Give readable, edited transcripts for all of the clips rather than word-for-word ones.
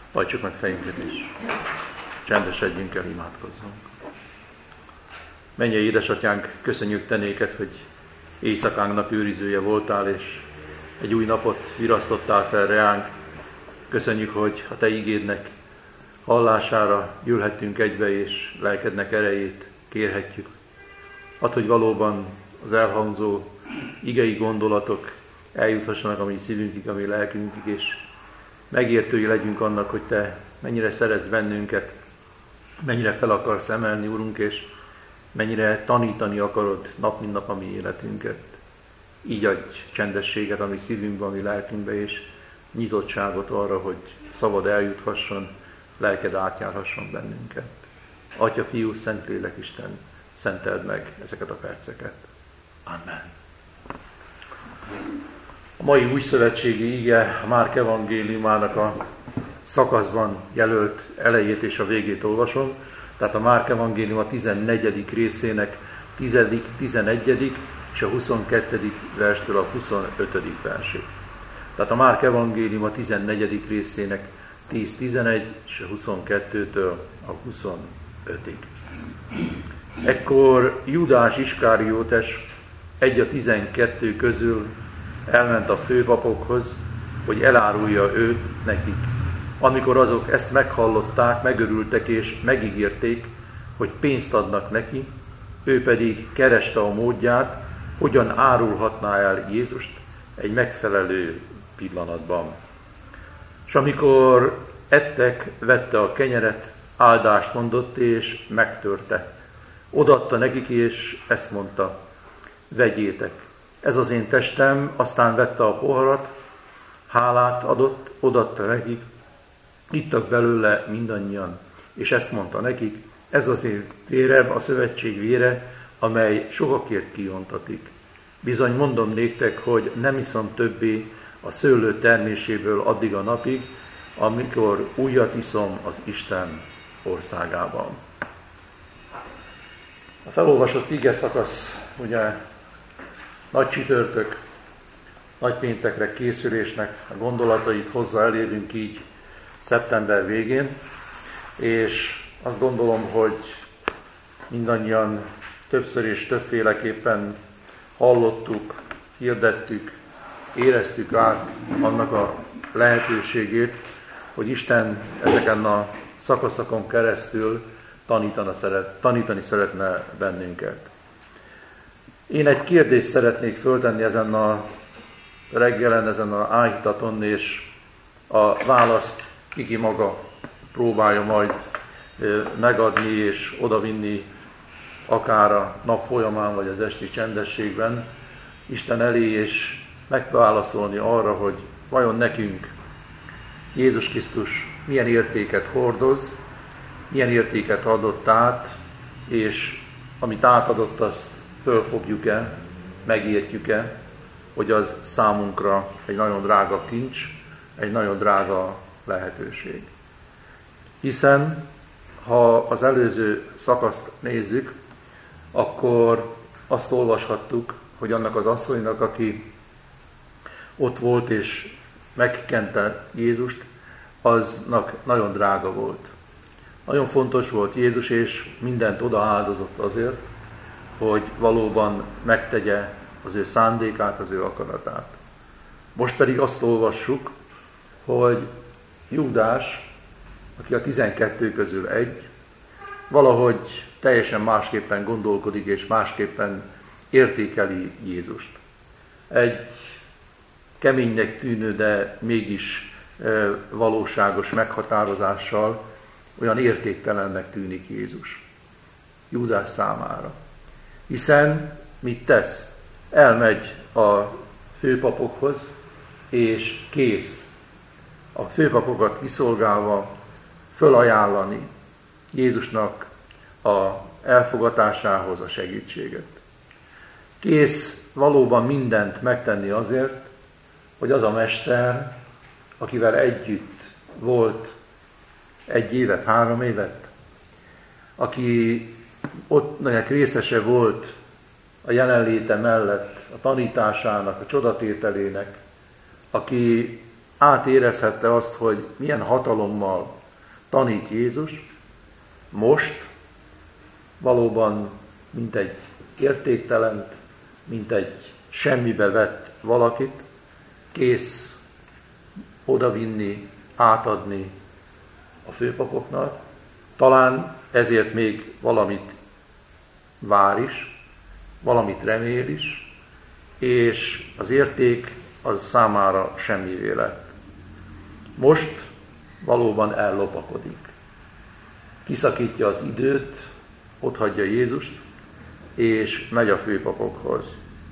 Hajtsuk meg fejünket és csendesedjünk el, imádkozzunk. Mennyei édesatyánk, köszönjük te néked, hogy éjszakánknak őrizője voltál, és egy új napot virasztottál fel reánk. Köszönjük, hogy a te igédnek hallására gyűlhettünk egybe, és lelkednek erejét kérhetjük. Add, hogy valóban az elhangzó igei gondolatok eljuthassanak a mi szívünkig, a mi lelkünkig, és megértői legyünk annak, hogy te mennyire szeretsz bennünket, mennyire fel akarsz emelni, Urunk, és mennyire tanítani akarod nap mint nap a mi életünket. Így adj csendességet a mi szívünkbe, a mi lelkünkbe, és nyitottságot arra, hogy szabad eljuthasson, lelked átjárhasson bennünket. Atya, Fiú, Szentlélek, Isten, szenteld meg ezeket a perceket. Amen. A mai újszövetségi ige a Márk evangéliumának a szakaszban jelölt elejét és a végét olvasom. Tehát a Márk evangélium a 14. részének 10., 11. és a 22. verstől a 25. versig. Tehát a Márk evangélium a 14. részének 10-11 és a 22-től a 25-ig. Ekkor Júdás Iskáriótes, egy a 12 közül elment a főpapokhoz, hogy elárulja őt nekik. Amikor azok ezt meghallották, megörültek és megígérték, hogy pénzt adnak neki, ő pedig kereste a módját, hogyan árulhatná el Jézust egy megfelelő pillanatban. És amikor ettek, vette a kenyeret, áldást mondott és megtörte. Odaadta nekik és ezt mondta: vegyétek, ez az én testem. Aztán vette a poharat, hálát adott, odaadta nekik, ittak belőle mindannyian, és ezt mondta nekik: ez az én vérem, a szövetség vére, amely sokakért kiontatik. Bizony mondom néktek, hogy nem iszom többé a szőlő terméséből addig a napig, amikor újat iszom az Isten országában. A felolvasott ige szakasz ugye nagy csütörtök, nagy péntekre készülésnek a gondolatait hozza elérünk így szeptember végén, és azt gondolom, hogy mindannyian többször és többféleképpen hallottuk, hirdettük, éreztük át annak a lehetőségét, hogy Isten ezeken a szakaszokon keresztül tanítani szeretne bennünket. Én egy kérdést szeretnék föltenni ezen a reggelen, ezen a áhítaton, és a választ Kiki maga próbálja majd megadni és odavinni akár a nap folyamán, vagy az esti csendességben Isten elé, és megválaszolni arra, hogy vajon nekünk Jézus Krisztus milyen értéket hordoz, milyen értéket adott át, és amit átadott, azt fölfogjuk-e, megértjük-e, hogy az számunkra egy nagyon drága kincs, egy nagyon drága lehetőség. Hiszen, ha az előző szakaszt nézzük, akkor azt olvashattuk, hogy annak az asszonynak, aki ott volt és megkente Jézust, aznak nagyon drága volt. Nagyon fontos volt Jézus, és mindent odaáldozott azért, hogy valóban megtegye az ő szándékát, az ő akaratát. Most pedig azt olvassuk, hogy Júdás, aki a 12 közül egy, valahogy teljesen másképpen gondolkodik, és másképpen értékeli Jézust. Egy keménynek tűnő, de mégis valóságos meghatározással olyan értéktelennek tűnik Jézus Júdás számára. Hiszen mit tesz? Elmegy a főpapokhoz, és kész a főpapokat kiszolgálva fölajánlani Jézusnak a elfogatásához a segítséget. Kész valóban mindent megtenni azért, hogy az a mester, akivel együtt volt 1 évet, 3 évet, aki ott részese volt a jelenléte mellett, a tanításának, a csodatételének, aki átérezhette azt, hogy milyen hatalommal tanít Jézus, most valóban mint egy értéktelent, mint egy semmibe vett valakit, kész odavinni, átadni a főpapoknak, talán ezért még valamit vár is, valamit remél is, és az érték az számára semmivé lett. Most valóban ellopakodik. Kiszakítja az időt, otthagyja Jézust, és megy a főpapokhoz.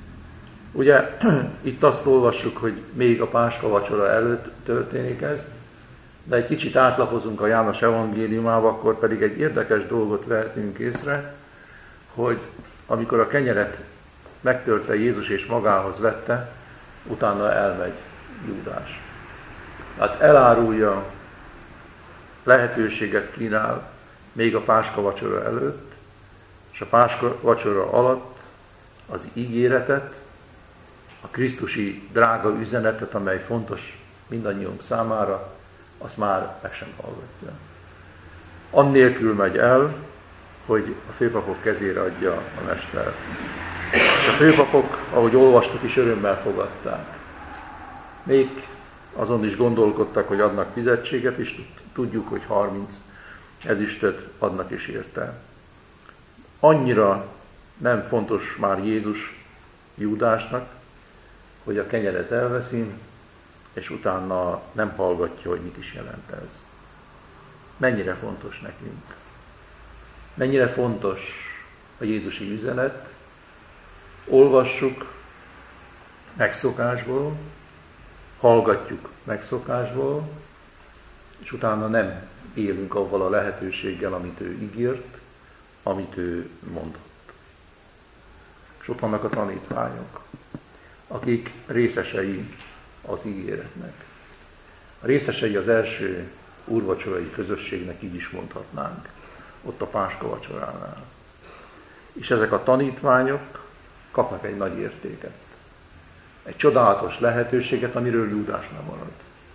Ugye itt azt olvassuk, hogy még a Páska vacsora előtt történik ez, de egy kicsit átlapozunk a János evangéliumába, akkor pedig egy érdekes dolgot vehetünk észre, hogy amikor a kenyeret megtörte Jézus és magához vette, utána elmegy Júdás. Hát elárulja, lehetőséget kínál még a Páska vacsora előtt, és a Páska vacsora alatt az ígéretet, a krisztusi drága üzenetet, amely fontos mindannyiunk számára, azt már meg sem hallgatja. Annélkül megy el, hogy a főpapok kezére adja a mestert. És a főpapok, ahogy olvastuk is, örömmel fogadták. Még azon is gondolkodtak, hogy adnak fizetséget, és tudjuk, hogy 30 ezüstöt adnak is érte. Annyira nem fontos már Jézus Júdásnak, hogy a kenyeret elveszi, és utána nem hallgatja, hogy mit is jelent ez. Mennyire fontos nekünk. Mennyire fontos a jézusi üzenet. Olvassuk megszokásból, hallgatjuk megszokásból, és utána nem élünk avval a lehetőséggel, amit ő ígért, amit ő mondott. És ott vannak a tanítványok, akik részesei az ígéretnek. A részesei az első úrvacsorai közösségnek, így is mondhatnánk, ott a Páska vacsoránál. És ezek a tanítványok kapnak egy nagy értéket. Egy csodálatos lehetőséget, amiről Júdás nem marad.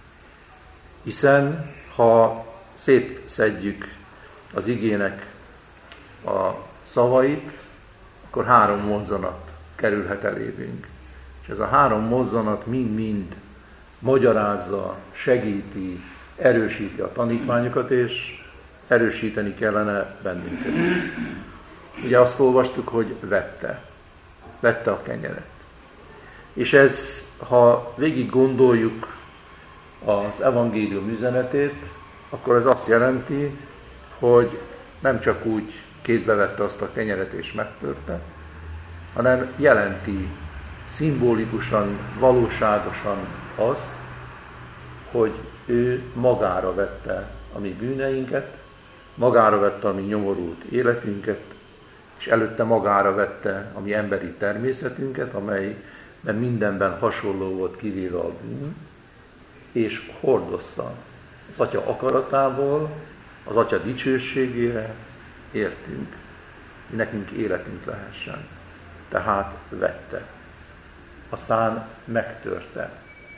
Hiszen, ha szétszedjük az igének a szavait, akkor 3 mozzanat kerülhet elévünk. És ez a 3 mozzanat mind-mind magyarázza, segíti, erősíti a tanítványokat, és erősíteni kellene bennünket. Ugye azt olvastuk, hogy vette a kenyeret. És ez, ha végig gondoljuk az evangélium üzenetét, akkor ez azt jelenti, hogy nem csak úgy kézbe vette azt a kenyeret és megtörte, hanem jelenti szimbolikusan, valóságosan azt, hogy ő magára vette a mi bűneinket, magára vette a mi nyomorult életünket, és előtte magára vette a mi emberi természetünket, amelyben mindenben hasonló volt, kivéve a bűn, és hordozta az Atya akaratából, az Atya dicsőségére értünk, hogy nekünk életünk lehessen. Tehát vette. Aztán megtörte.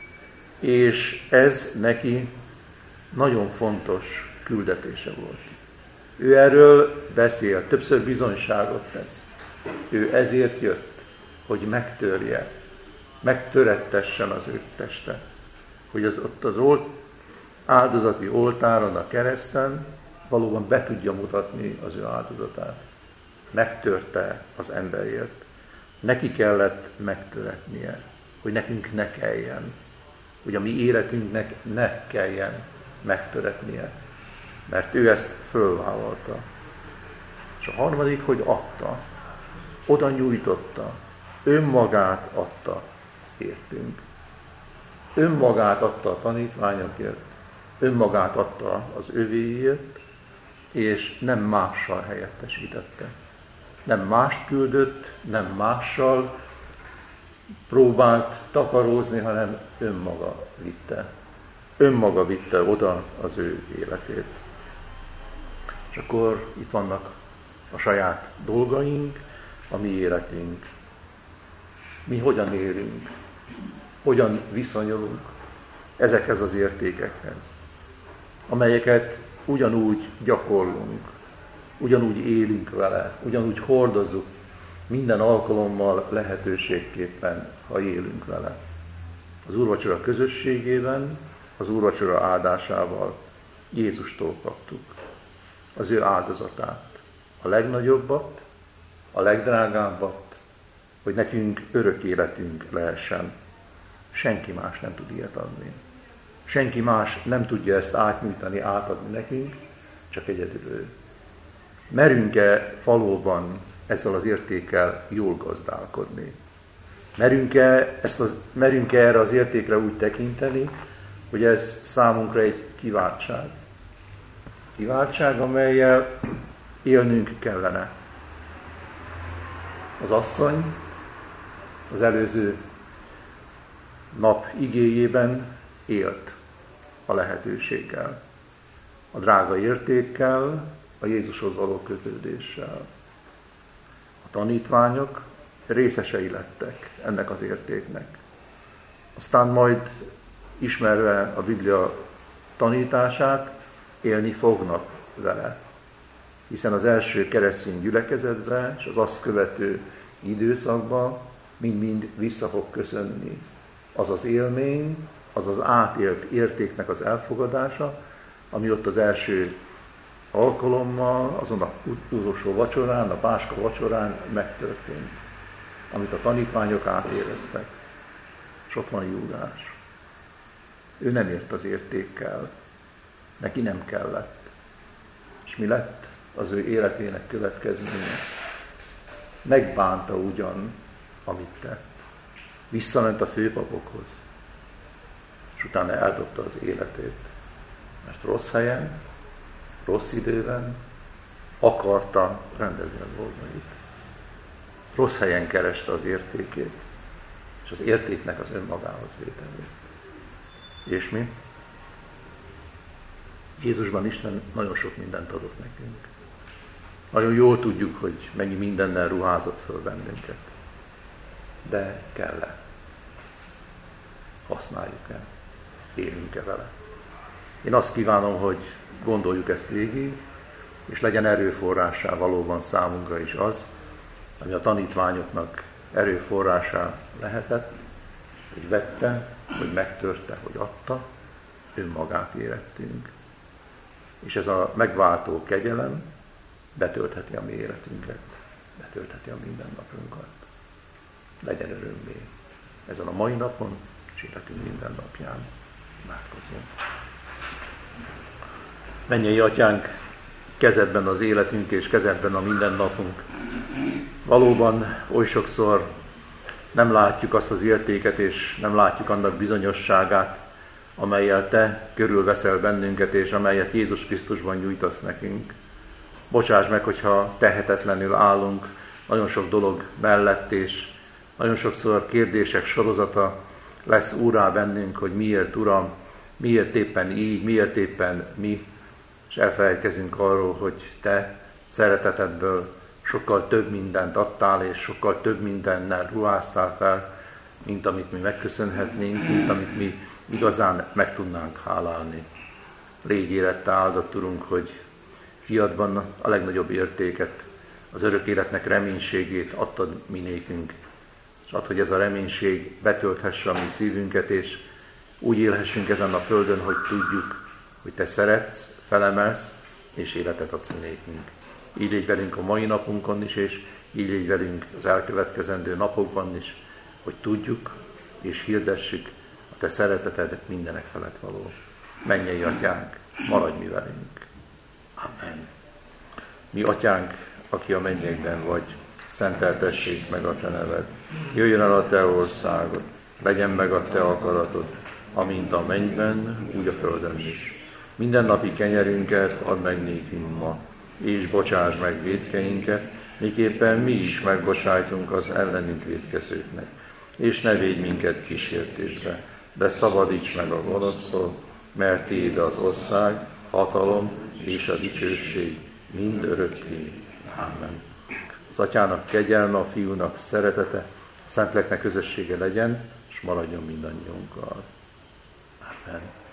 És ez neki nagyon fontos küldetése volt. Ő erről beszél, többször bizonyságot tesz. Ő ezért jött, hogy megtörje, megtörettessen az ő teste. Hogy ott az áldozati oltáron, a kereszten valóban be tudja mutatni az ő áldozatát. Megtörte az emberért. Neki kellett megtöretnie, hogy nekünk ne kelljen. Hogy a mi életünknek ne kelljen megtöretnie. Mert ő ezt fölvállalta. És a harmadik, hogy adta. Oda nyújtotta. Önmagát adta értünk. Önmagát adta a tanítványokért. Önmagát adta az övéért, és nem mással helyettesítette. Nem mást küldött, nem mással próbált takarózni, hanem önmaga vitte. Önmaga vitte oda az ő életét. És akkor itt vannak a saját dolgaink, a mi életünk. Mi hogyan élünk, hogyan viszonyulunk ezekhez az értékekhez, amelyeket ugyanúgy gyakorlunk, ugyanúgy élünk vele, ugyanúgy hordozzuk minden alkalommal lehetőségképpen, ha élünk vele. Az úrvacsora közösségében, az úrvacsora áldásával Jézustól kaptuk az ő áldozatát, a legnagyobbat, a legdrágábbat, hogy nekünk örök életünk lehessen. Senki más nem tud ilyet adni. Senki más nem tudja ezt átnyújtani, átadni nekünk, csak egyedül ő. Merünk-e valóban ezzel az értékkel jól gazdálkodni? Merünk-e erre az értékre úgy tekinteni, hogy ez számunkra egy kiváltság? Kiváltság, amellyel élnünk kellene. Az asszony az előző nap igéjében élt a lehetőséggel, a drága értékkel, a Jézushoz való kötődéssel. A tanítványok részesei lettek ennek az értéknek. Aztán majd ismerve a Biblia tanítását, élni fognak vele. Hiszen az első keresztény gyülekezetben és az azt követő időszakban mind-mind vissza fog köszönni az az élmény, az az átélt értéknek az elfogadása, ami ott az első alkalommal, azon az utolsó vacsorán, a Páska vacsorán megtörtént, amit a tanítványok átéreztek. És ott van Júdás. Ő nem ért az értékkel, neki nem kellett. És mi lett az ő életének következménye? Megbánta ugyan, amit tett. Visszament a főpapokhoz, és utána eldobta az életét. Mert rossz helyen, rossz időben akarta rendezni a dolgait. Rossz helyen kereste az értékét, és az értéknek az önmagához vételét. És mi? Jézusban Isten nagyon sok mindent adott nekünk. Nagyon jól tudjuk, hogy mennyi mindennel ruházott föl bennünket. De kell-e? Használjuk-e? Élünk-e vele? Én azt kívánom, hogy gondoljuk ezt végig, és legyen erőforrássá valóban számunkra is az, ami a tanítványoknak erőforrássá lehetett, hogy vette, hogy megtörte, hogy adta, önmagát érettünk. És ez a megváltó kegyelem betöltheti a mi életünket, betöltheti a mindennapunkat. Legyen örömmé ezen a mai napon, és életünk minden napján. Imádkozzunk. Mennyei Atyánk, kezedben az életünk, és kezedben a mindennapunk. Valóban oly sokszor nem látjuk azt az értéket, és nem látjuk annak bizonyosságát, amellyel Te körülveszel bennünket, és amelyet Jézus Krisztusban nyújtasz nekünk. Bocsáss meg, hogyha tehetetlenül állunk nagyon sok dolog mellett, és nagyon sokszor kérdések sorozata lesz úrrá bennünk, hogy miért, Uram, miért éppen így, miért éppen mi, és elfelejtkezünk arról, hogy Te szeretetedből sokkal több mindent adtál, és sokkal több mindennel ruháztál fel, mint amit mi megköszönhetnénk, mint amit mi igazán meg tudnánk hálálni. Légy érette áldott, Urunk, hogy fiadban a legnagyobb értéket, az örök életnek reménységét adtad mi nékünk, és add, hogy ez a reménység betölthesse a mi szívünket, és úgy élhessünk ezen a földön, hogy tudjuk, hogy Te szeretsz, felemelsz, és életet adsz mi nékünk. Így légy velünk a mai napunkon is, és így légy velünk az elkövetkezendő napokban is, hogy tudjuk és hirdessük a Te szereteted mindenek felett való. Mennyei Atyánk, maradj mi velünk. Amen. Mi Atyánk, aki a mennyekben vagy, szenteltessék meg a Te neved. Jöjjön el a Te országod, legyen meg a Te akaratod, amint a mennyben, úgy a földön is. Mindennapi kenyerünket add meg nékünk ma, és bocsáss meg vétkeinket, miképpen mi is megbocsájtunk az ellenünk vétkezőknek. És ne védj minket kísértésbe, de szabadíts meg a gonosztól, mert Tiéd az ország, hatalom és a dicsőség mind örökké. Amen. Az Atyának kegyelme, a Fiúnak szeretete, a Szentléleknek közössége legyen, és maradjon mindannyiunkkal. Amen. Amen.